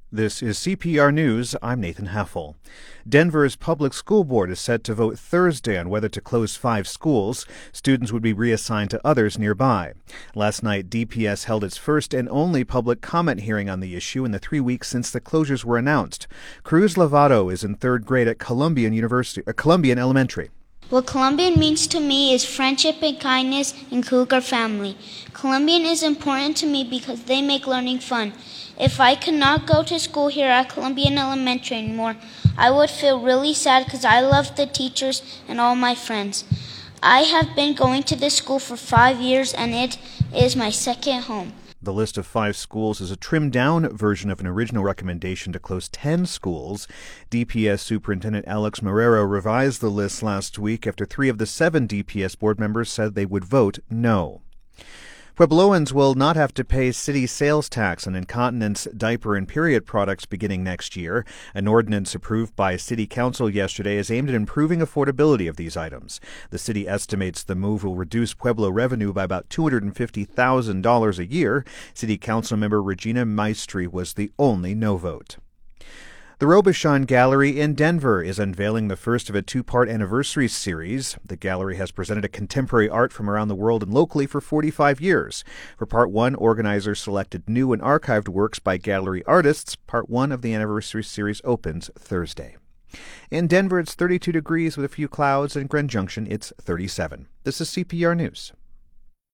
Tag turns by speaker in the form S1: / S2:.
S1: This is CPR News. I'm Nathan Heffel. Denver's public school board is set to vote Thursday on whether to close 5 schools. Students would be reassigned to others nearby. Last night, DPS held its first and only public comment hearing on the issue in the 3 weeks since the closures were announced. Cruz Lovato is in 3rd grade at Columbian Elementary.
S2: What Columbian means to me is friendship and kindness and Cougar family. Columbian is important to me because they make learning fun. If I could not go to school here at Columbian Elementary anymore, I would feel really sad because I love the teachers and all my friends. I have been going to this school for 5 years and it is my second home.
S1: The list of 5 schools is a trimmed-down version of an original recommendation to close 10 schools. DPS Superintendent Alex Marrero revised the list last week after 3 of the 7 DPS board members said they would vote no. Puebloans will not have to pay city sales tax on incontinence, diaper, and period products beginning next year. An ordinance approved by City Council yesterday is aimed at improving affordability of these items. The city estimates the move will reduce Pueblo revenue by about $250,000 a year. City Council member Regina Maestri was the only no vote. The Robichon Gallery in Denver is unveiling the first of a 2-part anniversary series. The gallery has presented a contemporary art from around the world and locally for 45 years. For Part 1, organizers selected new and archived works by gallery artists. Part 1 of the anniversary series opens Thursday. In Denver, it's 32 degrees with a few clouds, and Grand Junction, it's 37. This is CPR News.